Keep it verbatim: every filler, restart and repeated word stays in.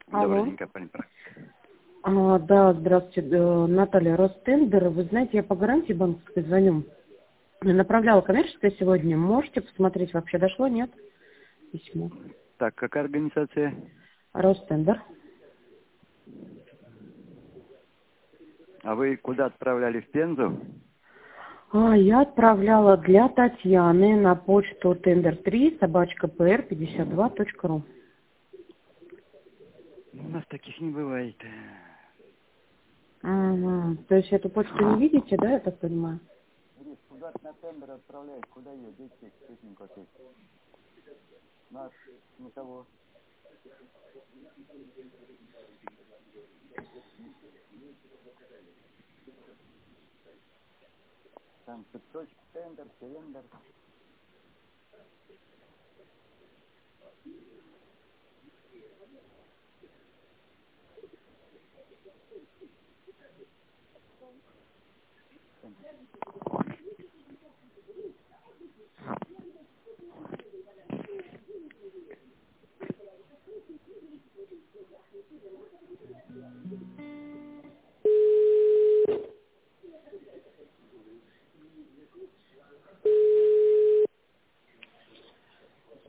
Алло. Добренько, пани Прак. А, да, здравствуйте, э, Наталья, Ростендер. Вы знаете, я по гарантии банковской звоню. Направляла коммерческое сегодня. Можете посмотреть, вообще дошло, нет? Письмо. Так, какая организация? Ростендер. А вы куда отправляли, в Пензу? А, я отправляла для Татьяны на почту тендер три собачка пр пятьдесят два точка ру. У нас таких не бывает. Ага. То есть эту почту не видите, да, я так понимаю? Рис, куда на тендер отправляешь? Куда ее? Дети, тетенька ты. Нас, никого. Там цветочек, тендер, тендер.